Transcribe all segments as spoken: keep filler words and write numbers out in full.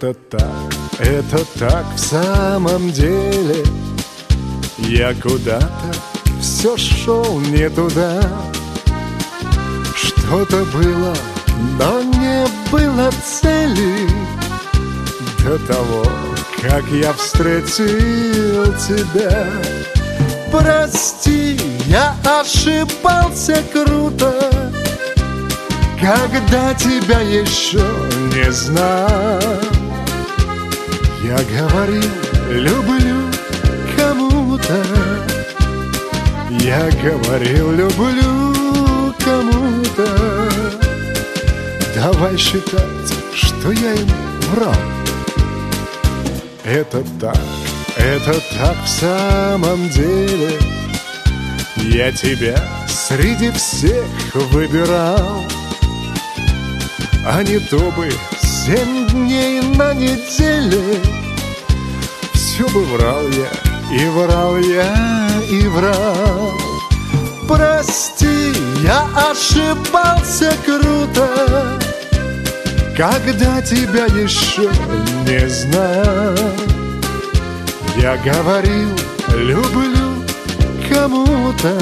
Это так, это так в самом деле. Я куда-то все шел не туда. Что-то было, но не было цели. До того, как я встретил тебя. Прости, я ошибался круто, когда тебя еще не знал. Я говорил, люблю кому-то. Я говорил, люблю кому-то. Давай считать, что я им врал. Это так, это так в самом деле. Я тебя среди всех выбирал. А не то бы семь дней на неделе все бы врал я, и врал я, и врал. Прости, я ошибался круто, когда тебя еще не знал. Я говорил, люблю кому-то.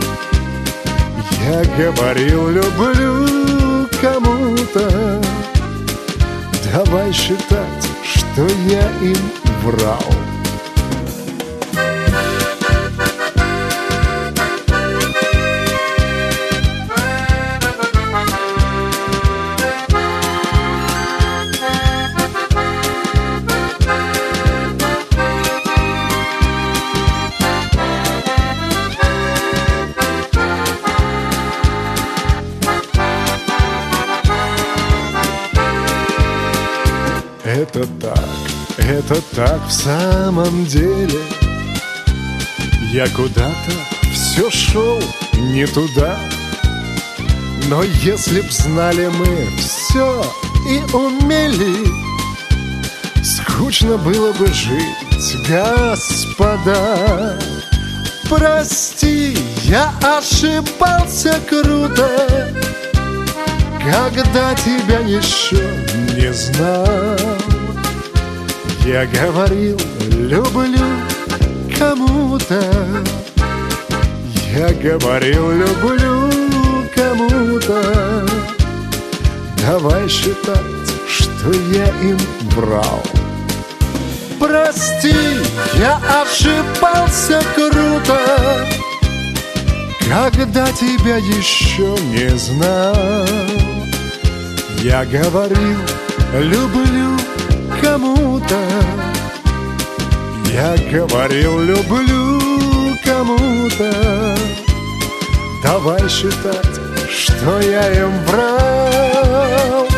Я говорил, люблю кому-то. Давай считать, что я им врал. Это так, это так в самом деле. Я куда-то все шел не туда. Но если б знали мы все и умели, скучно было бы жить, господа. Прости, я ошибался круто, когда тебя еще не знал. Я говорил, люблю кому-то. Я говорил, люблю кому-то. Давай считать, что я им врал. Прости, я ошибался круто, когда тебя еще не знал. Я говорил, люблю кому-то. Я говорил, люблю кому-то. Давай считать, что я им врал.